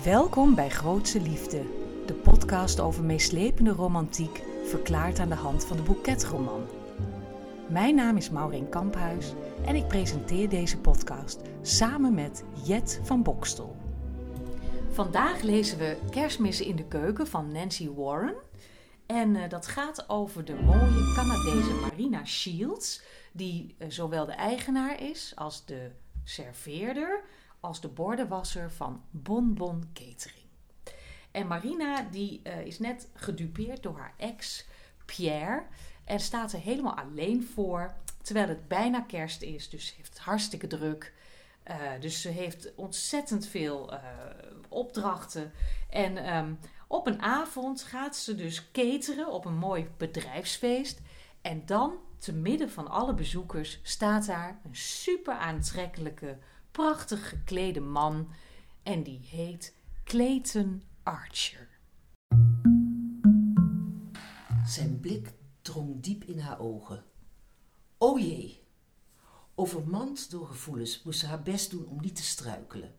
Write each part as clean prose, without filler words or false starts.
Welkom bij Grootse Liefde, de podcast over meeslepende romantiek, verklaard aan de hand van de boeketroman. Mijn naam is Maureen Kamphuis en ik presenteer deze podcast samen met Jet van Bokstel. Vandaag lezen we Kerstmis in de keuken van Nancy Warren. En dat gaat over de mooie Canadese Marina Shields, die zowel de eigenaar is als de serveerder, als de bordenwasser van Bon Bon Catering. En Marina die is net gedupeerd door haar ex Pierre en staat er helemaal alleen voor, terwijl het bijna kerst is, dus ze heeft het hartstikke druk. Dus ze heeft ontzettend veel opdrachten. En op een avond gaat ze dus cateren op een mooi bedrijfsfeest. En dan, te midden van alle bezoekers, staat daar een super aantrekkelijke, prachtig geklede man. En die heet Clayton Archer. Zijn blik drong diep in haar ogen. O jee! Overmand door gevoelens moest ze haar best doen om niet te struikelen.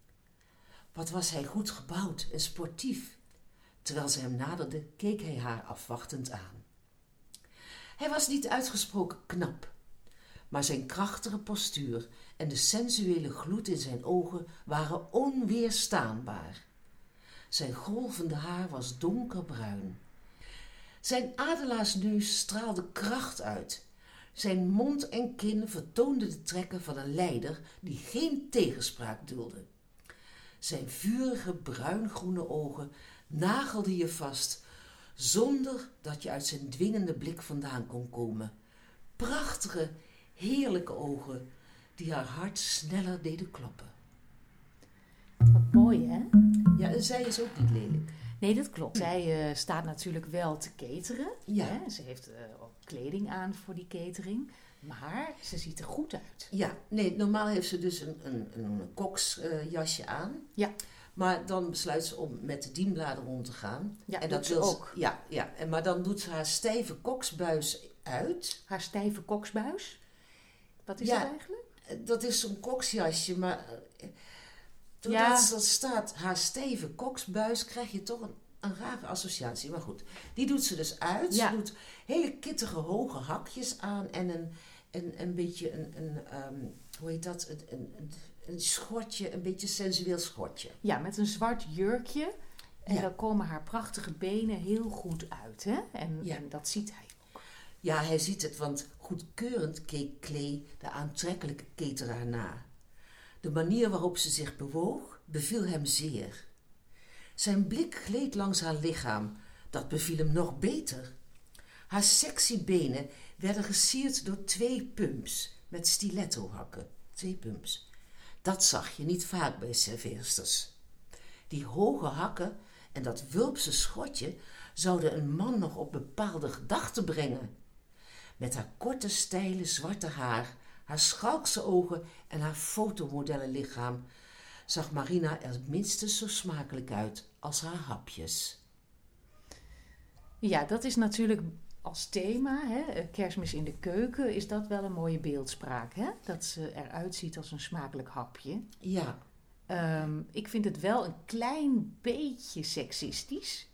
Wat was hij goed gebouwd en sportief. Terwijl ze hem naderde, keek hij haar afwachtend aan. Hij was niet uitgesproken knap, maar zijn krachtige postuur en de sensuele gloed in zijn ogen waren onweerstaanbaar. Zijn golvende haar was donkerbruin. Zijn adelaarsneus straalde kracht uit. Zijn mond en kin vertoonden de trekken van een leider die geen tegenspraak duldde. Zijn vurige bruingroene ogen nagelden je vast, zonder dat je uit zijn dwingende blik vandaan kon komen. Prachtige, heerlijke ogen die haar hart sneller deden kloppen. Wat mooi, hè? Ja, en zij is ook niet lelijk. Nee, dat klopt. Zij staat natuurlijk wel te cateren. Ja. Hè? Ze heeft ook kleding aan voor die catering. Maar ze ziet er goed uit. Ja, nee, normaal heeft ze dus een koksjasje aan. Ja. Maar dan besluit ze om met de dienbladen rond te gaan. Ja, en dat dat ze wil ze ook. Ja. Maar dan doet ze haar stijve koksbuis uit. Haar stijve koksbuis. Wat is Ja. dat eigenlijk? Dat is zo'n koksjasje, maar doordat Ja. dat staat, haar stijve koksbuis, krijg je toch een rare associatie. Maar goed, die doet ze dus uit. Ja. Ze doet hele kittige hoge hakjes aan en een beetje hoe heet dat? Een schortje, een beetje sensueel schortje. Ja, met een zwart jurkje. En Ja. dan komen haar prachtige benen heel goed uit. Hè? En Ja. en dat ziet hij ook. Ja, hij ziet het, want goedkeurend keek Clay de aantrekkelijke cateraar na. De manier waarop ze zich bewoog, beviel hem zeer. Zijn blik gleed langs haar lichaam, dat beviel hem nog beter. Haar sexy benen werden gesierd door 2 pumps met stilettohakken. 2 pumps. Dat zag je niet vaak bij serveersters. Die hoge hakken en dat wulpse schortje zouden een man nog op bepaalde gedachten brengen. Met haar korte, steile, zwarte haar, haar schalkse ogen en haar fotomodellenlichaam zag Marina er minstens zo smakelijk uit als haar hapjes. Ja, dat is natuurlijk als thema, hè? Kerstmis in de keuken, is dat wel een mooie beeldspraak. Hè? Dat ze eruit ziet als een smakelijk hapje. Ja, Ik vind het wel een klein beetje seksistisch.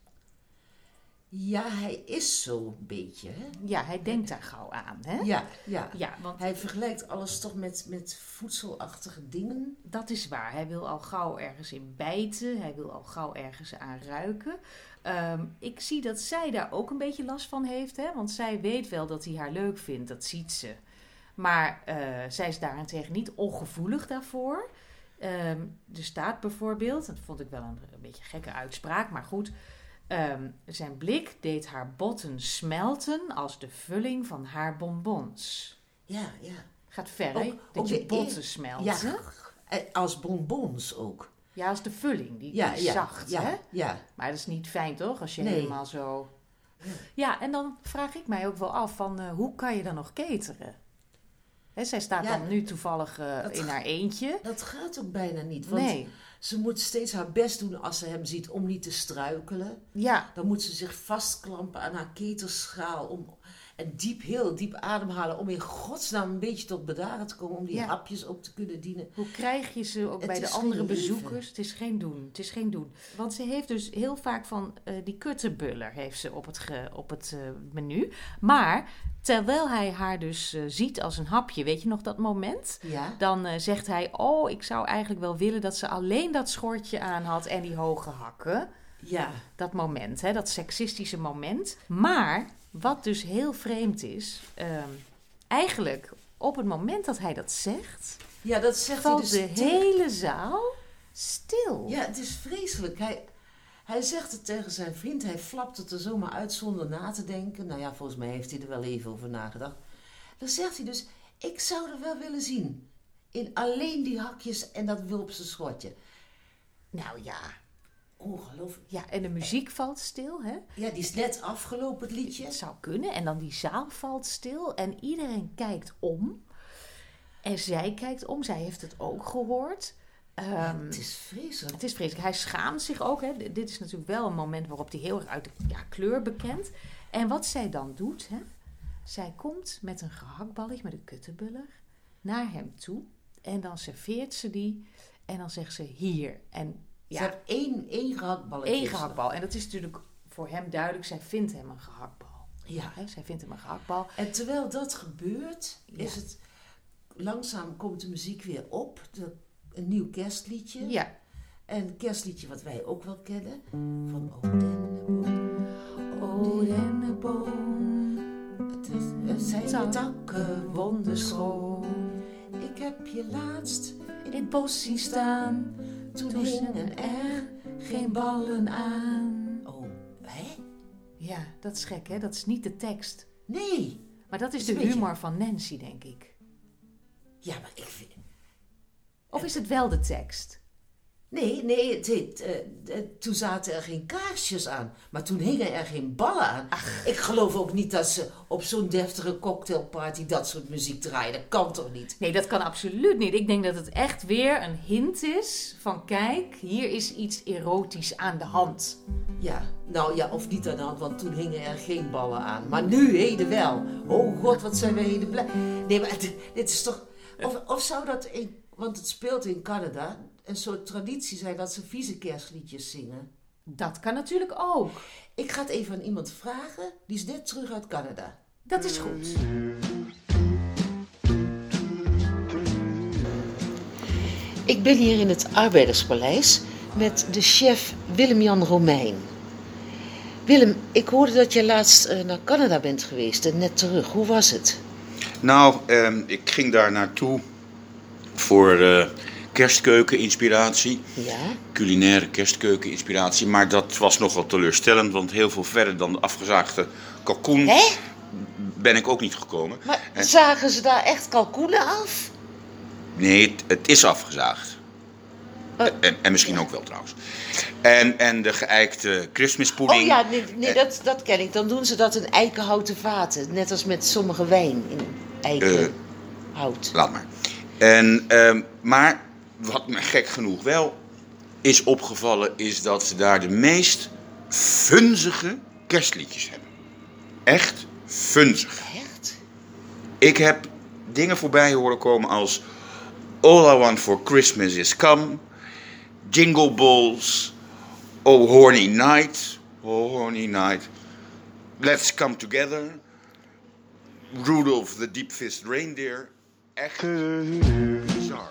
ja, hij is zo'n beetje, hè? Ja, hij denkt daar gauw aan. Hè? Ja. Ja, want Hij vergelijkt alles toch met voedselachtige dingen. dat is waar. Hij wil al gauw ergens in bijten. Hij wil al gauw ergens aan ruiken. Ik zie dat zij daar ook een beetje last van heeft. Hè? Want zij weet wel dat hij haar leuk vindt. Dat ziet ze. Maar zij is daarentegen niet ongevoelig daarvoor. Er staat bijvoorbeeld, dat vond ik wel een beetje gekke uitspraak, maar goed. Zijn blik deed haar botten smelten als de vulling van haar bonbons. Ja. Gaat ver, hè? Ook Dat je de botten smelten. Ja, als bonbons ook. Ja, als de vulling, die Ja, is zacht, hè? Ja. Maar dat is niet fijn, toch? Als je Nee. helemaal zo... Ja, en dan vraag ik mij ook wel af van, hoe kan je dan nog cateren? Hè, zij staat Ja, dan nu toevallig in haar eentje. Dat gaat ook bijna niet, want Nee. ze moet steeds haar best doen als ze hem ziet om niet te struikelen. Ja, Dan moet ze zich vastklampen aan haar keterschaal En heel diep ademhalen om in godsnaam een beetje tot bedaren te komen. Om die hapjes op te kunnen dienen. Hoe krijg je ze ook bij de andere bezoekers? Het is geen doen. Want ze heeft dus heel vaak van die kuttenbuller heeft ze op het menu. Maar terwijl hij haar dus ziet als een hapje, weet je nog dat moment? Ja. Dan zegt hij, ik zou eigenlijk wel willen dat ze alleen dat schortje aan had en die hoge hakken. Ja. Dat moment, hè, dat seksistische moment. Maar wat dus heel vreemd is, eigenlijk op het moment dat hij dat zegt, Dat zegt valt hij dus de hele zaal stil. Ja, het is vreselijk. Hij zegt het tegen zijn vriend. Hij flapt het er zomaar uit zonder na te denken. Nou ja, volgens mij heeft hij er wel even over nagedacht. Dan zegt hij dus, ik zou er wel willen zien. In alleen die hakjes en dat wulpse schortje. Nou ja. Ongelooflijk. Ja, en de muziek valt stil, hè? Ja, die is net afgelopen, het liedje. Het zou kunnen. En dan die zaal valt stil en iedereen kijkt om. En zij kijkt om. Zij heeft het ook gehoord. Het is vreselijk. Het is vreselijk. Hij schaamt zich ook. Hè. Dit is natuurlijk wel een moment waarop hij heel erg uit de kleur bekent. En wat zij dan doet, hè? Zij komt met een gehaktballetje, met een kuttenbuller, naar hem toe. En dan serveert ze die. En dan zegt ze hier. En Ze heeft één gehaktballetje. Eén gehaktbal. En dat is natuurlijk voor hem duidelijk. Zij vindt hem een gehaktbal. Ja. Hè, zij vindt hem een gehaktbal. En terwijl dat gebeurt, is het... Langzaam komt de muziek weer op. Een nieuw kerstliedje. Ja. En een kerstliedje wat wij ook wel kennen. Van O dennenboom. O dennenboom. Het zijn de takken wonderschoon. Ik heb je laatst in het bos zien staan. Toen hingen er geen ballen aan. Oh, hè? Ja, dat is gek, hè? Dat is niet de tekst. Nee. Maar dat is de humor van Nancy, denk ik. Ja, maar ik vind... Of is het wel de tekst? Nee, toen zaten er geen kaarsjes aan. Maar toen hingen er geen ballen aan. Ach. Ik geloof ook niet dat ze op zo'n deftige cocktailparty dat soort muziek draaien. Dat kan toch niet? Nee, dat kan absoluut niet. Ik denk dat het echt weer een hint is van kijk, hier is iets erotisch aan de hand. Ja, nou ja, of niet aan de hand, want toen hingen er geen ballen aan. Maar nu heden wel. Oh god, wat zijn we heden blij. Nee, maar dit is toch... Of zou dat, want het speelt in Canada, een soort traditie zijn dat ze vieze kerstliedjes zingen? Dat kan natuurlijk ook. Ik ga het even aan iemand vragen, die is net terug uit Canada. Dat is goed. Ik ben hier in het Arbeiderspaleis met de chef Willem-Jan Romein. Willem, ik hoorde dat je laatst naar Canada bent geweest en net terug. Hoe was het? Nou, ik ging daar naartoe voor kerstkeuken-inspiratie. Ja? Culinaire kerstkeuken-inspiratie. Maar dat was nogal teleurstellend, want heel veel verder dan de afgezaagde kalkoen ben ik ook niet gekomen. Maar zagen ze daar echt kalkoenen af? Nee, het is afgezaagd. En misschien ook wel trouwens. En de geëikte Christmaspudding. Oh ja, nee, dat ken ik. Dan doen ze dat in eikenhouten vaten. Net als met sommige wijn in eikenhout. Laat maar. Maar wat me gek genoeg wel is opgevallen, is dat ze daar de meest funzige kerstliedjes hebben. Echt funzig. Echt? Ik heb dingen voorbij horen komen als All I Want for Christmas is Come, Jingle Balls, Oh Horny Night, Oh Horny Night, Let's Come Together, Rudolph the Deep-Fisted Reindeer. Echt bizar.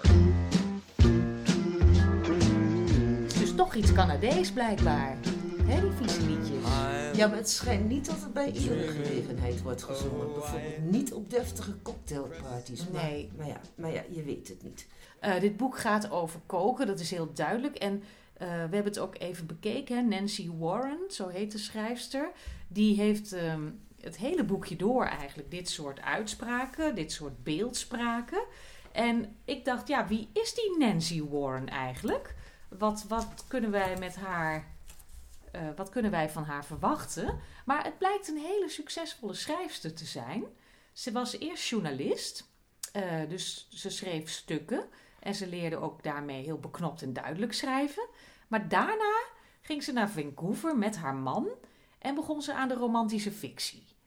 Dus toch iets Canadees blijkbaar. Hè, die vieze liedjes. Ja, maar het schijnt niet dat het bij iedere gelegenheid wordt gezongen. Bijvoorbeeld niet op deftige cocktailparties. Nee. Maar ja, je weet het niet. Dit boek gaat over koken, dat is heel duidelijk. En we hebben het ook even bekeken. Hè? Nancy Warren, zo heet de schrijfster. Die heeft het hele boekje door eigenlijk dit soort uitspraken, dit soort beeldspraken. En ik dacht, ja, wie is die Nancy Warren eigenlijk? Wat kunnen wij met haar... wat kunnen wij van haar verwachten? Maar het blijkt een hele succesvolle schrijfster te zijn. Ze was eerst journalist, dus ze schreef stukken. En ze leerde ook daarmee heel beknopt en duidelijk schrijven. Maar daarna ging ze naar Vancouver met haar man en begon ze aan de romantische fictie.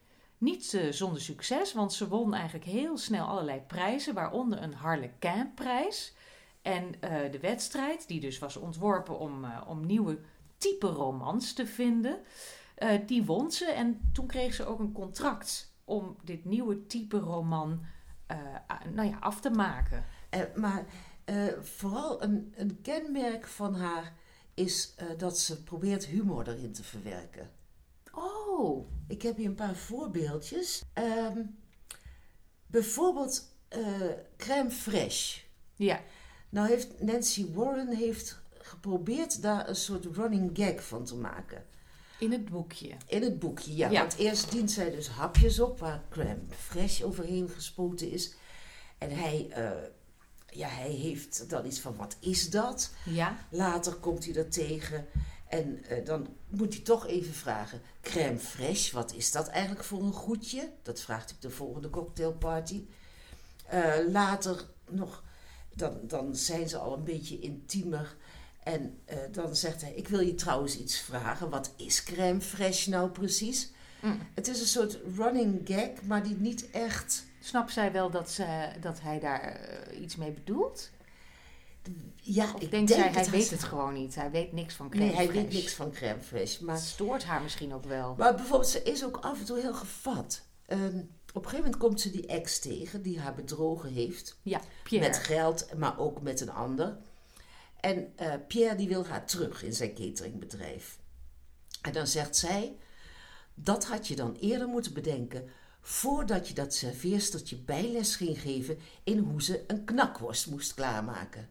Niet zonder succes, want ze won eigenlijk heel snel allerlei prijzen, waaronder een Harlequin-prijs. En de wedstrijd, die dus was ontworpen om nieuwe type romans te vinden, die won ze. En toen kreeg ze ook een contract om dit nieuwe type roman af te maken. Maar vooral een kenmerk van haar is dat ze probeert humor erin te verwerken. Oh. Ik heb hier een paar voorbeeldjes. Bijvoorbeeld crème fraîche. Ja. Nou heeft Nancy Warren geprobeerd daar een soort running gag van te maken. In het boekje. In het boekje, ja. Ja. Want eerst dient zij dus hapjes op waar crème fraîche overheen gespoten is. En hij heeft dan iets van, wat is dat? Ja. Later komt hij er tegen en dan moet hij toch even vragen, crème fraîche, wat is dat eigenlijk voor een goedje? Dat vraagt hij op de volgende cocktailparty. Later nog, dan zijn ze al een beetje intiemer. En dan zegt hij, ik wil je trouwens iets vragen. Wat is crème fraîche nou precies? Het is een soort running gag, maar die niet echt... Snapt zij wel dat hij daar iets mee bedoelt? Ja, Of ik denkt denk zij, hij dat weet het gewoon niet. Hij weet niks van crème Nee, hij fraîche. weet niks van crème fraîche. Maar Het stoort haar misschien ook wel. Maar bijvoorbeeld, ze is ook af en toe heel gevat. Op een gegeven moment komt ze die ex tegen die haar bedrogen heeft. Ja, Pierre. Met geld, maar ook met een ander. En Pierre die wil haar terug in zijn cateringbedrijf. En dan zegt zij, dat had je dan eerder moeten bedenken, voordat je dat serveerstertje bijles ging geven in hoe ze een knakworst moest klaarmaken.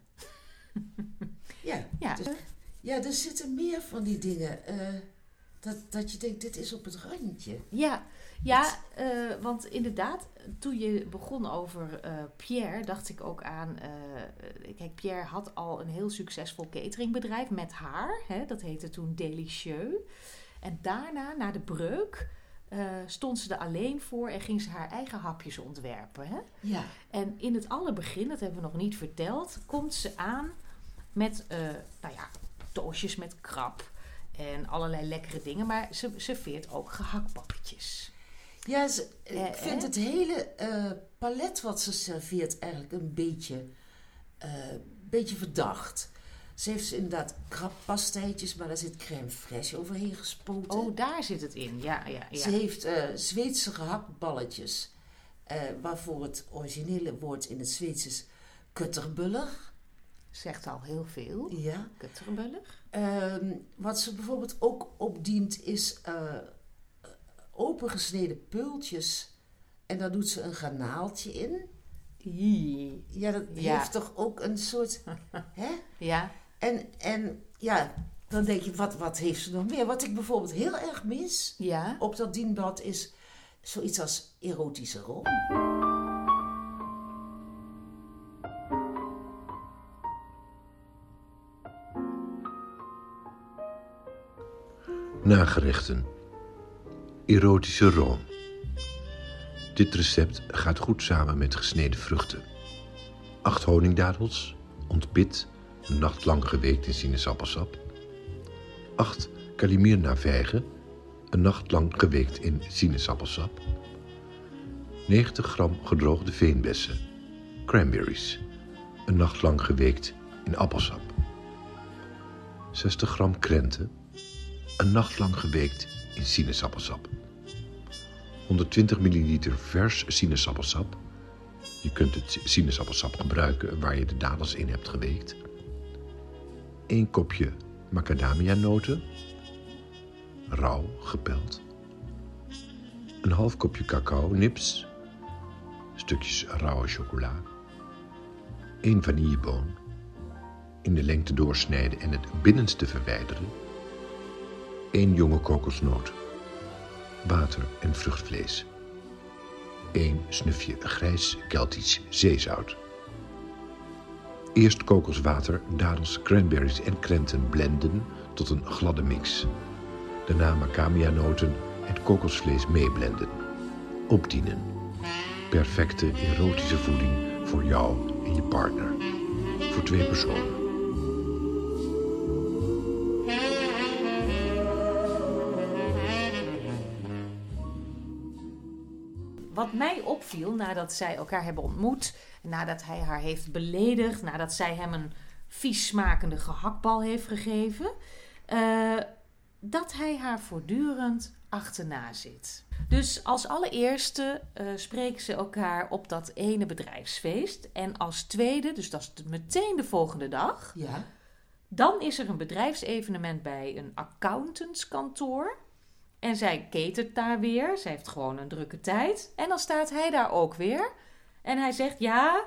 Ja. Dus, er zitten meer van die dingen. Dat je denkt, dit is op het randje. Ja, want inderdaad, toen je begon over Pierre, dacht ik ook aan... kijk, Pierre had al een heel succesvol cateringbedrijf met haar. Hè, dat heette toen Delicieux. En daarna, na de breuk, stond ze er alleen voor en ging ze haar eigen hapjes ontwerpen. Hè? Ja. En in het allerbegin, dat hebben we nog niet verteld, komt ze aan met toosjes met krab en allerlei lekkere dingen. Maar ze serveert ook gehaktballetjes. Ja, ik vind het hele palet wat ze serveert eigenlijk een beetje verdacht. Ze heeft inderdaad krabpastijtjes, maar daar zit crème fraîche overheen gespoten. Oh, daar zit het in. Ja. Ze heeft Zweedse gehaktballetjes, waarvoor het originele woord in het Zweeds is kutterbuller. Zegt al heel veel. Ja. Kutterbullig. Wat ze bijvoorbeeld ook opdient is opengesneden peultjes. En daar doet ze een garnaaltje in. Ja, dat heeft toch ook een soort... hè? Ja. En dan denk je, wat heeft ze nog meer? Wat ik bijvoorbeeld heel erg mis op dat dienblad is zoiets als erotische rom. Nagerechten. Erotische room. Dit recept gaat goed samen met gesneden vruchten. 8 honingdadels, ontpit, een nacht lang geweekt in sinaasappelsap. 8 Calimirna-vijgen, een nacht lang geweekt in sinaasappelsap. 90 gram gedroogde veenbessen, cranberries, een nacht lang geweekt in appelsap. 60 gram krenten, een nacht lang geweekt in sinaasappelsap. 120 milliliter vers sinaasappelsap. Je kunt het sinaasappelsap gebruiken waar je de dadels in hebt geweekt. 1 kopje macadamia-noten, rauw gepeld. Een half kopje cacao-nips, stukjes rauwe chocola. 1 vanilleboon, in de lengte doorsnijden en het binnenste verwijderen. 1 jonge kokosnoot, water en vruchtvlees. 1 snufje grijs Keltisch zeezout. Eerst kokoswater, dadels, cranberries en krenten blenden tot een gladde mix. Daarna macadamia-noten en kokosvlees meeblenden. Opdienen. Perfecte erotische voeding voor jou en je partner. Voor 2 personen. opviel nadat zij elkaar hebben ontmoet, nadat hij haar heeft beledigd, nadat zij hem een vies smakende gehaktbal heeft gegeven, dat hij haar voortdurend achterna zit. Dus als allereerste spreken ze elkaar op dat ene bedrijfsfeest. En als tweede, dus dat is meteen de volgende dag, Ja. dan is er een bedrijfsevenement bij een accountantskantoor. En zij catert daar weer. Zij heeft gewoon een drukke tijd. En dan staat hij daar ook weer. En hij zegt,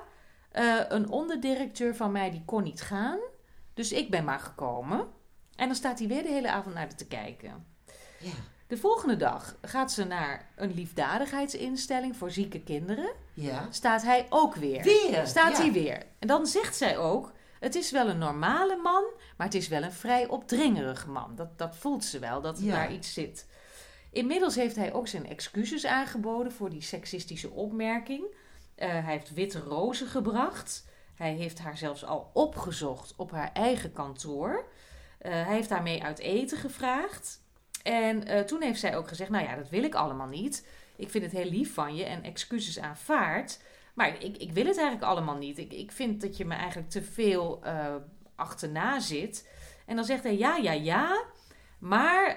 een onderdirecteur van mij die kon niet gaan. Dus ik ben maar gekomen. En dan staat hij weer de hele avond naar haar te kijken. Ja. De volgende dag gaat ze naar een liefdadigheidsinstelling voor zieke kinderen. Ja. Staat hij ook weer. Hij weer. En dan zegt zij ook, het is wel een normale man, maar het is wel een vrij opdringerige man. Dat voelt ze wel, dat daar iets zit. Inmiddels heeft hij ook zijn excuses aangeboden voor die seksistische opmerking. Hij heeft witte rozen gebracht. Hij heeft haar zelfs al opgezocht op haar eigen kantoor. Hij heeft haar mee uit eten gevraagd. En toen heeft zij ook gezegd, dat wil ik allemaal niet. Ik vind het heel lief van je en excuses aanvaard. Maar ik wil het eigenlijk allemaal niet. Ik vind dat je me eigenlijk te veel achterna zit. En dan zegt hij, ja. Maar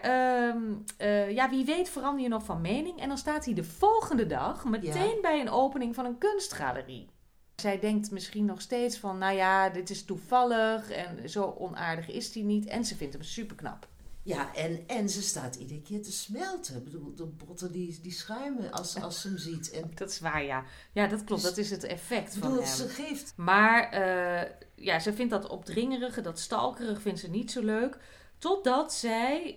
wie weet verander je nog van mening. En dan staat hij de volgende dag meteen bij een opening van een kunstgalerie. Zij denkt misschien nog steeds van, dit is toevallig en zo onaardig is hij niet. En ze vindt hem superknap. Ja, en ze staat iedere keer te smelten. Ik bedoel, de botten die schuimen als ze hem ziet. En dat is waar, ja. Ja, dat klopt. Dat is het effect van hem. Ze geeft... Maar ze vindt dat opdringerige, dat stalkerige vindt ze niet zo leuk. Totdat zij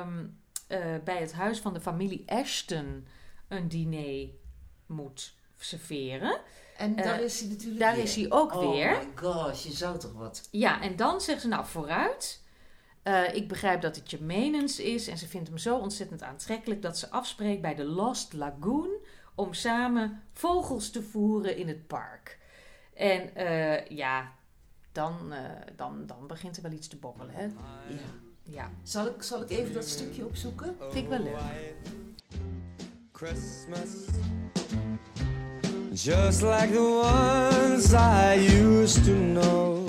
bij het huis van de familie Ashton een diner moet serveren. En daar is hij natuurlijk daar weer. Is hij ook weer. Oh my gosh, je zou toch wat. Ja, en dan zegt ze, vooruit. Ik begrijp dat het je menens is. En ze vindt hem zo ontzettend aantrekkelijk dat ze afspreekt bij de Lost Lagoon om samen vogels te voeren in het park. En dan begint er wel iets te borrelen, hè? Ja. Zal ik even dat stukje opzoeken? Vind ik wel leuk. Christmas, just like the ones I used to know.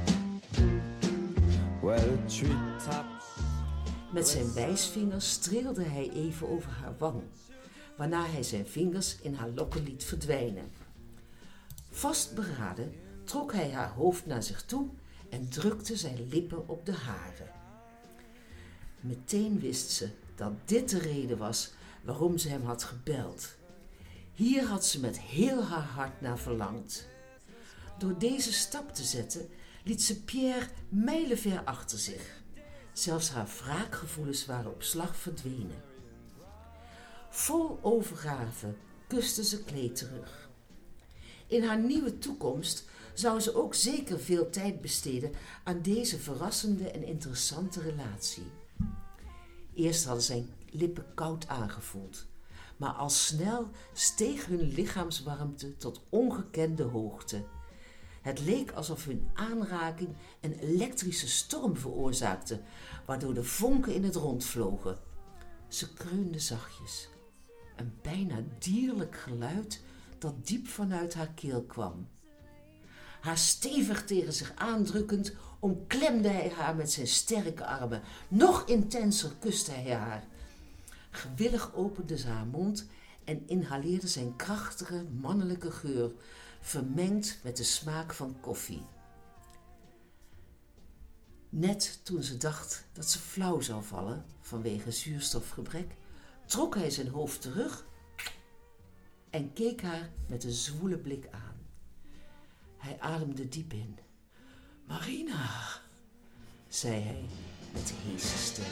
Well, treetops. Met zijn wijsvinger streelde hij even over haar wang, waarna hij zijn vingers in haar lokken liet verdwijnen. Vastberaden trok hij haar hoofd naar zich toe en drukte zijn lippen op de hare. Meteen wist ze dat dit de reden was waarom ze hem had gebeld. Hier had ze met heel haar hart naar verlangd. Door deze stap te zetten liet ze Pierre mijlenver achter zich. Zelfs haar wraakgevoelens waren op slag verdwenen. Vol overgave kuste ze Clay terug. In haar nieuwe toekomst zou ze ook zeker veel tijd besteden aan deze verrassende en interessante relatie. Eerst hadden zijn lippen koud aangevoeld, maar al snel steeg hun lichaamswarmte tot ongekende hoogte. Het leek alsof hun aanraking een elektrische storm veroorzaakte, waardoor de vonken in het rond vlogen. Ze kreunde zachtjes. Een bijna dierlijk geluid dat diep vanuit haar keel kwam. Haar stevig tegen zich aandrukkend omklemde hij haar met zijn sterke armen. Nog intenser kuste hij haar. Gewillig opende ze haar mond en inhaleerde zijn krachtige mannelijke geur, vermengd met de smaak van koffie. Net toen ze dacht dat ze flauw zou vallen vanwege zuurstofgebrek, trok hij zijn hoofd terug en keek haar met een zwoele blik aan. Hij ademde diep in. Marina, zei hij met heese stem.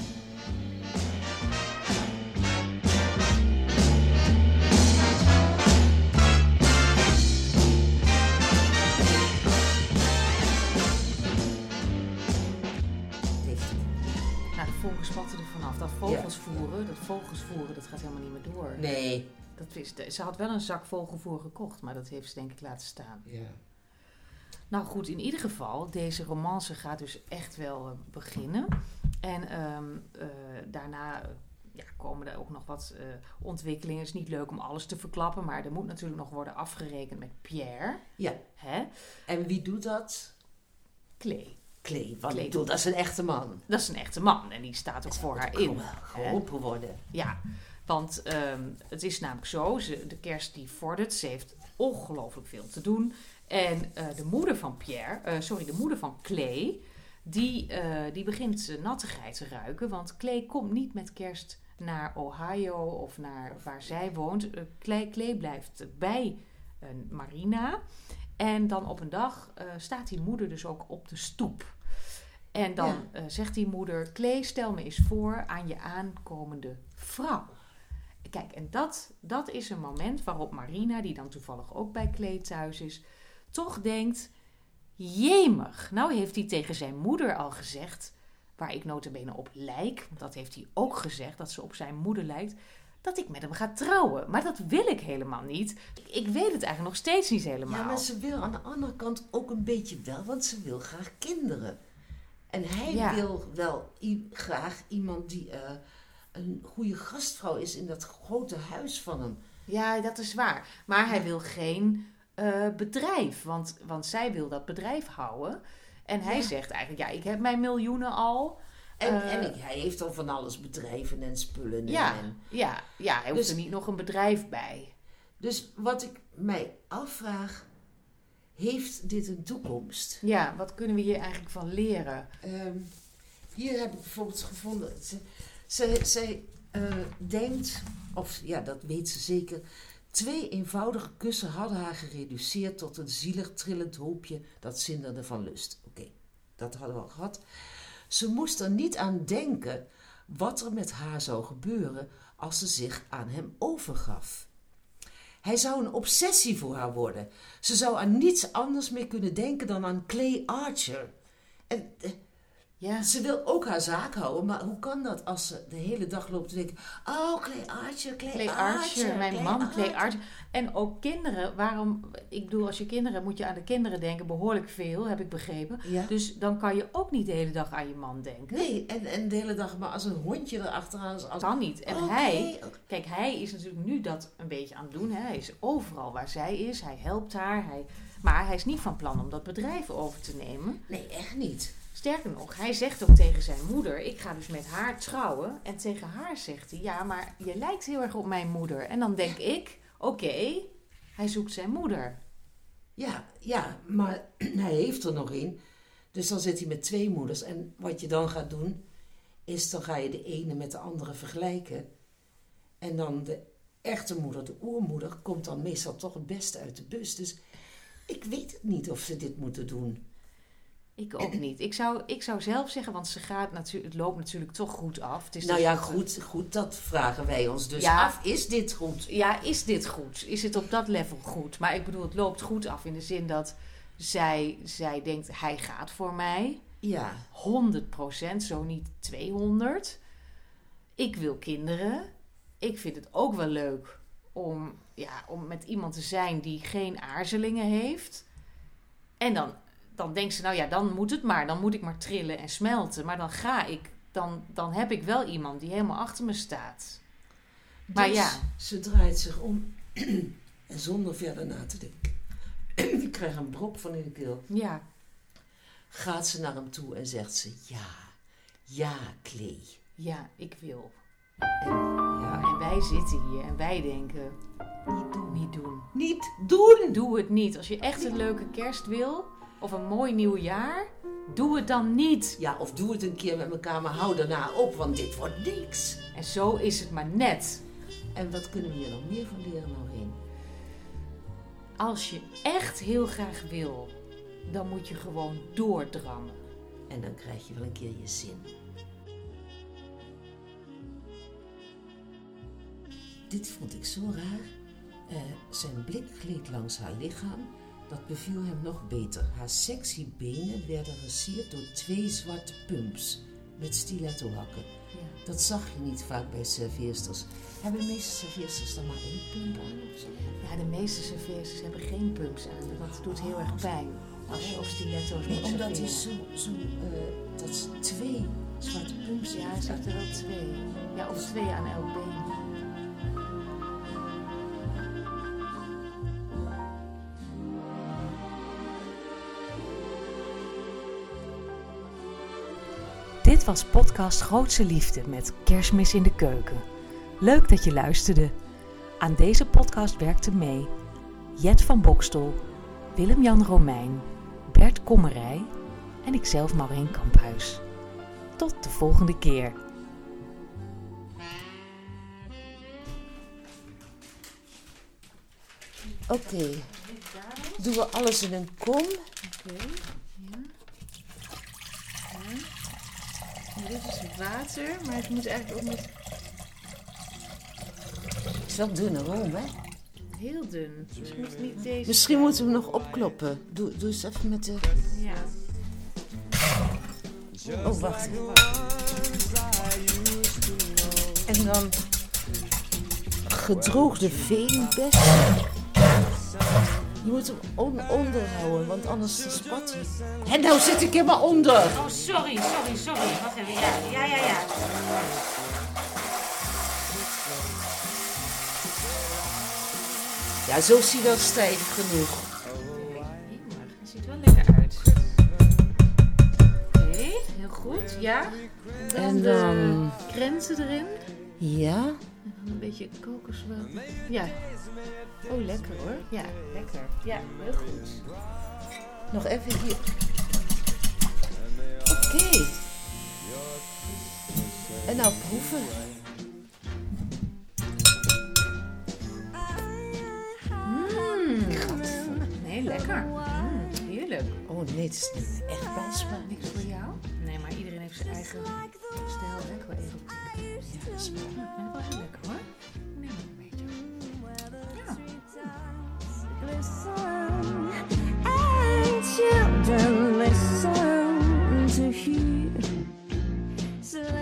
Vogels spatten er vanaf. Dat vogelsvoeren, dat gaat helemaal niet meer door. Nee. Ze had wel een zak vogelvoer gekocht, maar dat heeft ze denk ik laten staan. Ja. Nou goed, in ieder geval, deze romance gaat dus echt wel beginnen. En daarna komen er ook nog wat ontwikkelingen. Het is niet leuk om alles te verklappen, maar er moet natuurlijk nog worden afgerekend met Pierre. Ja. Hè? En wie doet dat? Clay. Clay. Want Clay. ik bedoel, dat is een echte man. Dat is een echte man en die staat ook voor haar in. Geholpen worden. Ja, want het is namelijk zo, de kerst die vordert, ze heeft ongelooflijk veel te doen. En de moeder van Clay, die begint nattigheid te ruiken. Want Clay komt niet met kerst naar Ohio of naar waar zij woont. Clay blijft bij Marina. En dan op een dag staat die moeder dus ook op de stoep. En dan zegt die moeder, Clay, stel me eens voor aan je aankomende vrouw. Kijk, en dat is een moment waarop Marina, die dan toevallig ook bij Clay thuis is, toch denkt, jemig, nou heeft hij tegen zijn moeder al gezegd, waar ik nota bene op lijk, dat heeft hij ook gezegd, dat ze op zijn moeder lijkt, dat ik met hem ga trouwen. Maar dat wil ik helemaal niet. Ik weet het eigenlijk nog steeds niet helemaal. Ja, maar ze wil aan de andere kant ook een beetje wel, want ze wil graag kinderen. En hij wil wel graag iemand die een goede gastvrouw is in dat grote huis van hem. Ja, dat is waar. Maar hij wil geen bedrijf, want zij wil dat bedrijf houden. En hij zegt eigenlijk, ik heb mijn miljoenen al. Hij heeft al van alles bedrijven en spullen. Hij hoeft er niet nog een bedrijf bij. Dus wat ik mij afvraag, heeft dit een toekomst? Ja, wat kunnen we hier eigenlijk van leren? Hier heb ik bijvoorbeeld gevonden, zij denkt, of ja, dat weet ze zeker, 2 eenvoudige kussen hadden haar gereduceerd tot een zielig trillend hoopje dat zinderde van lust. Oké, dat hadden we al gehad. Ze moest er niet aan denken wat er met haar zou gebeuren als ze zich aan hem overgaf. Hij zou een obsessie voor haar worden. Ze zou aan niets anders meer kunnen denken dan aan Clay Archer. En ze wil ook haar zaak houden, maar hoe kan dat als ze de hele dag loopt te denken, oh, Clay Archer, mijn man, Clay Archer. En ook kinderen, als je kinderen, moet je aan de kinderen denken, behoorlijk veel, heb ik begrepen. Ja. Dus dan kan je ook niet de hele dag aan je man denken. Nee, en de hele dag maar als een hondje erachteraan. Kan niet. En hij is natuurlijk nu dat een beetje aan het doen. Hè. Hij is overal waar zij is, hij helpt haar. Maar hij is niet van plan om dat bedrijf over te nemen. Nee, echt niet. Sterker nog, hij zegt ook tegen zijn moeder, ik ga dus met haar trouwen. En tegen haar zegt hij, ja, maar je lijkt heel erg op mijn moeder. En dan denk ik, oké, hij zoekt zijn moeder. Ja, maar hij heeft er nog één. Dus dan zit hij met 2 moeders. En wat je dan gaat doen, is dan ga je de ene met de andere vergelijken. En dan de echte moeder, de oermoeder, komt dan meestal toch het beste uit de bus. Dus ik weet het niet of ze dit moeten doen. Ik ook niet. Ik zou zelf zeggen, want het loopt natuurlijk toch goed af. Het is goed, dat vragen wij ons dus af. Is dit goed? Ja, is dit goed? Is het op dat level goed? Maar ik bedoel, het loopt goed af in de zin dat zij denkt, hij gaat voor mij. Ja. 100%, zo niet 200. Ik wil kinderen. Ik vind het ook wel leuk om met iemand te zijn die geen aarzelingen heeft. En dan denkt ze, dan moet het maar. Dan moet ik maar trillen en smelten. Maar dan ga ik. Dan heb ik wel iemand die helemaal achter me staat. Maar ze draait zich om en zonder verder na te denken. Ik krijg een brok van in de keel. Ja. Gaat ze naar hem toe en zegt ze, ja, Clay. Ja, ik wil. En wij zitten hier en wij denken, Niet doen. Doe het niet. Als je echt een leuke kerst wil, of een mooi nieuw jaar, doe het dan niet. Ja, of doe het een keer met elkaar, maar hou daarna op, want dit wordt niks. En zo is het maar net. En wat kunnen we hier nog meer van leren, Maureen? Als je echt heel graag wil, dan moet je gewoon doordrammen. En dan krijg je wel een keer je zin. Dit vond ik zo raar. Zijn blik gleed langs haar lichaam. Dat beviel hem nog beter. Haar sexy benen werden versierd door 2 zwarte pumps met stilettohakken. Ja. Dat zag je niet vaak bij serveersters. Hebben de meeste serveersters dan maar 1 pump aan of zo? Ja, de meeste serveersters hebben geen pumps aan. Dat doet heel erg pijn. Als je op stiletto's moet serveren. Omdat hij dat is 2 Zwarte puntjes. Ja, hij zegt er wel 2. Ja, of 2 aan elk been. Dit was podcast Grootse Liefde met Kerstmis in de keuken. Leuk dat je luisterde. Aan deze podcast werkten mee Jet van Bokstel, Willem-Jan Romein, Bert Kommerij en ikzelf Maureen Kamphuis. Tot de volgende keer. Oké. Doen we alles in een kom? Oké, ja. En dit is water, maar het moet eigenlijk ook niet Het is wel dunne room, hè? heel dun. Dus moet niet deze... Misschien moeten we hem nog opkloppen. Doe eens even met de... Ja. Oh, wacht. En dan gedroogde veenbessen. Je moet hem onderhouden, want anders spat hij. En nou zit ik helemaal onder. Oh, sorry. Wacht even. Ja. Ja, zo zie je wel stijf genoeg. Het ziet wel lekker uit. Oké, heel goed. Ja. En dan... Krensen erin. Ja. En dan een beetje kokoswater. Ja. Oh, lekker hoor. Ja, lekker. Ja, heel goed. Nog even hier. Oké. En nou proeven. Nee, lekker. Heerlijk. Oh nee, het is niet echt bijsmaak. Niks voor jou? Nee, maar iedereen heeft zijn eigen stijl. Lekker wel erotiek. Ja, dat is wel. Ik vind het wel heel lekker hoor. Neem maar een beetje. Ja. Listen, and children listen to hear. So